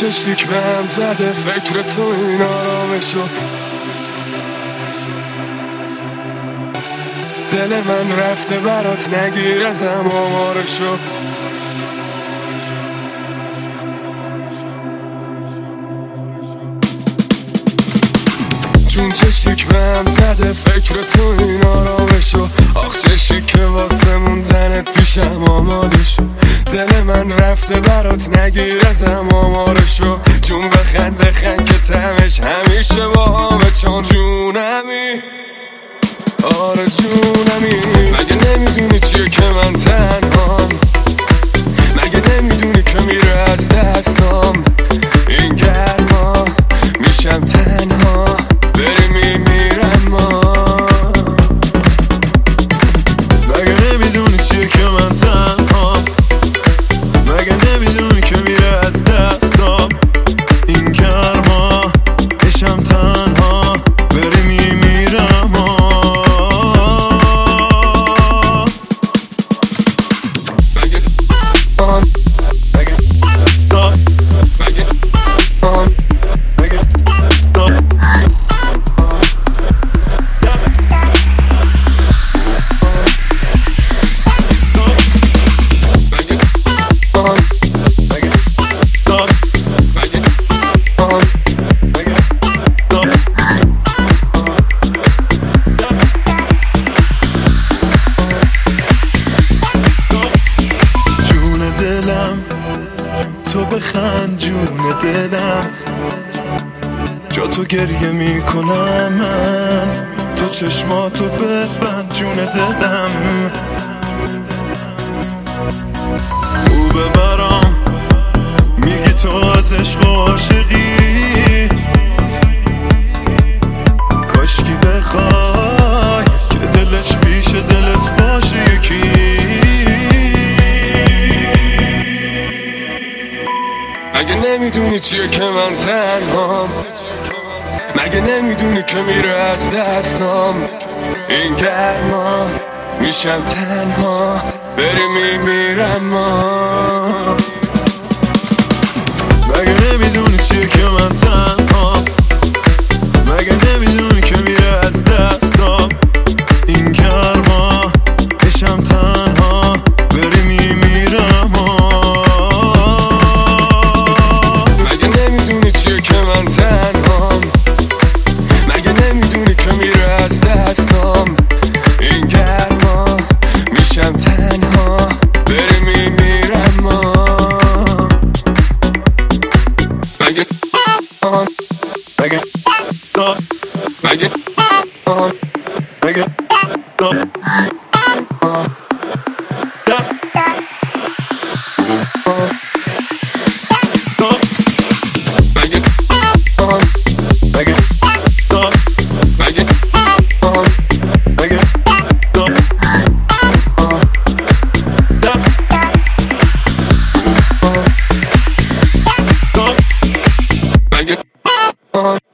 چشلیک به هم زده فکر تو این آرامشو. دل من رفته برات نگیر ازم آمارشو. چون چشلیک به هم زده فکر تو این آرامشو. آخ چشی که واسه موندنت پیشم آماده شو. دل من رفته برات نگیر ازم آمارشو. چون بخند که تمش همیشه با همه چون جونمی. آره جونمی. مگه نمیدونی چیه که من تنهام؟ مگه نمیدونی که میره از دستام این گرما؟ میشم تنها بری میمیرم ما. مگه نمیدونی چیه که من تنهام؟ مگه نمیدونی که میره از دستام این گرما؟ میشم تنها بری میمیرم ما. تو بخند جون دلم، جا تو گریه میکنم من. تو چشماتو ببند جون دلم. خوبه برام میگی تو از عشق و عاشقی. کاشکی بخوای که دلش پیش دلت باشه یکی. مگه نمیدونی چیه که من تنهام؟ مگه نمیدونی که میره از دستام این گرما؟ میشم تنها بری میمیرم ما. مگه نمیدونی چیه که من تنهام؟ مگه نمیدونی که میره از دستام این گرما؟ میشم تنها بری میمیرم ما. On